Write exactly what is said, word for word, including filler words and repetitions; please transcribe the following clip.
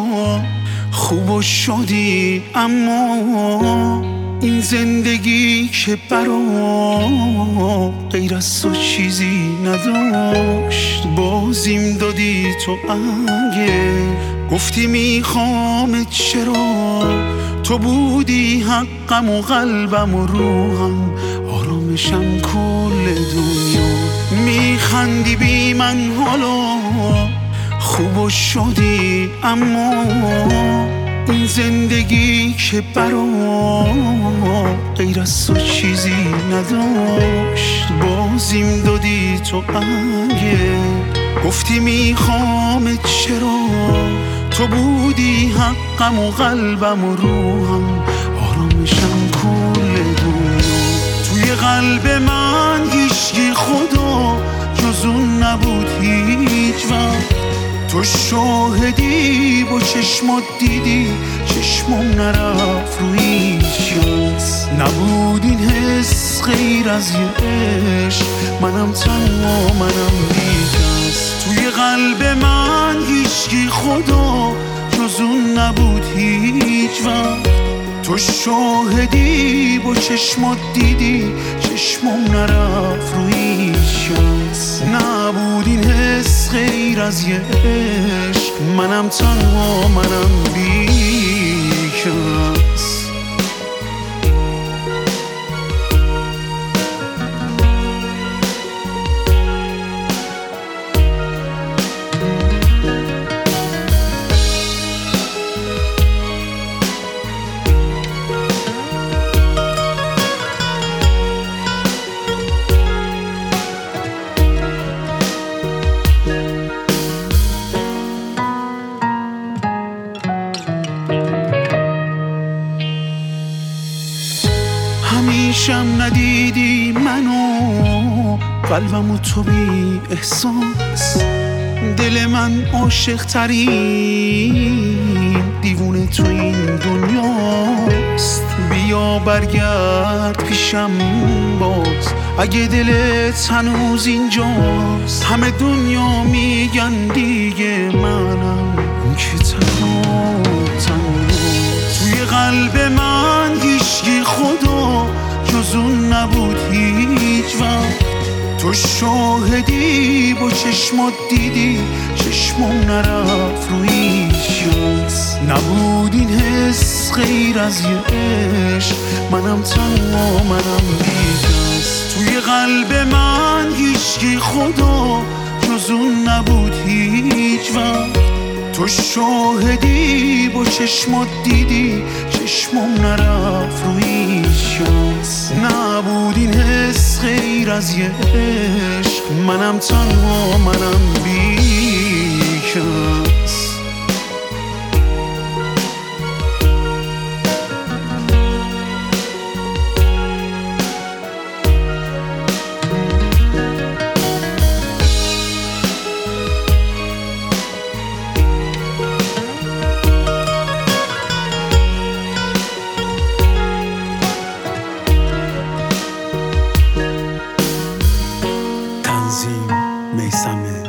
خوب و شدی، اما این زندگی که برام غیر از تو چیزی نداشت. بازیم دادی تو اگه گفتی میخوام، چرا تو بودی حقم و قلبم و روحم، آرامشم کل دنیا. میخندی بی من حالا خوب و شدی، اما این زندگی که برام غیر از تو چیزی نداشت. بازیم دادی تو اگه گفتی میخوام، چرا تو بودی حقم و قلبم و روحم، آرامشم کل دنیا. توی قلب من هیچی خدا جز اون نبود هیچ وقت. تو شاهدی با چشمات دیدی، چشمم نرفت رو هیچ کس. نبود این حس غیر از یه عشق، منم تنها، منم بی کس. توی قلب من هیچی خدا جز اون نبود هیچ وقت. تو شاهدی با چشمات دیدی، چشمم نرفت رو هیچ کس. نبود این حس غیر از یه عشق، منم تنها، منم بی کس. همیشم ندیدی منو، قلبمو تو بی احساس. دل من عاشق ترین دیوونه تو این دنیاست. بیا برگرد پیشم باز، اگه دلت هنوز اینجاست. همه دنیا میگن دیگه منم که تنها تنها. توی قلب من هیچی خدا جز اون نبود هیچ وقت. تو شاهدی با چشمات دیدی، چشمم نرفت رو هیچ کس. نبود این حس غیر از یه عشق، منم تنها، منم بی کس. توی قلب من هیچی خدا جز اون نبود هیچ وقت. تو شاهدی با چشمات دیدی، چشمم نرفت رو هیچ کس. نبود این حس غیر از یه عشق، منم تنها، منم بی کس. میثم